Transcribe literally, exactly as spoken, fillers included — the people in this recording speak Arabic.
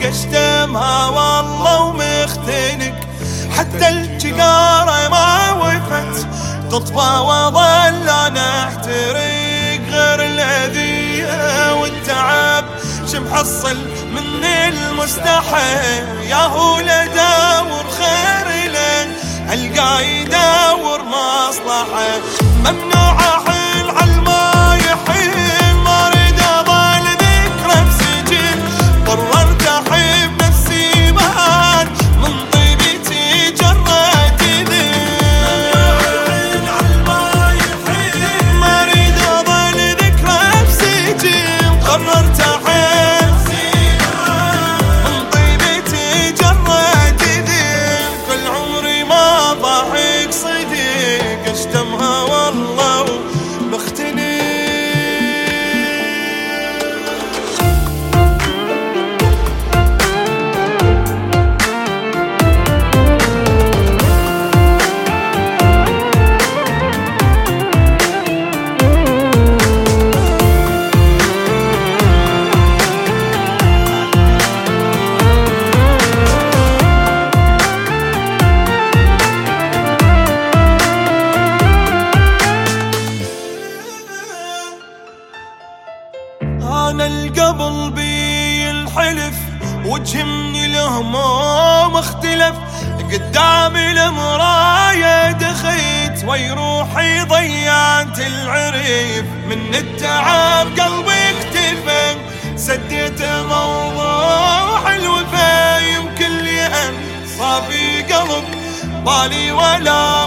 اشتمها والله ومختنق، حتى الجقارة ما وفت تطفى وظل انا احترق. غير الاذية والتعب شمحصل من المستحيل، يا هو لداور خير له القى يداور مصلحه. ممنوع احل عالما يحيل، ما اريد اظل ذكرى بسجن، قررت احب نفسي بعد من طيبتي جريت ذل. عالما يحيل ما اريد اظل ذكرى بسجن، قررت احب من طيبتي جريت ذل. كل عمري ما ضحك صديق اشتمها والله مختنق. أنا القبل بي الحلف وجهني الهموم اختلف، قدامي المراية دخيت وي روحي ضيعت العريف. من التعب قلبي اكتفى سديت موضوع الوفا، يمكن لي أن صافي قلب بالي ولا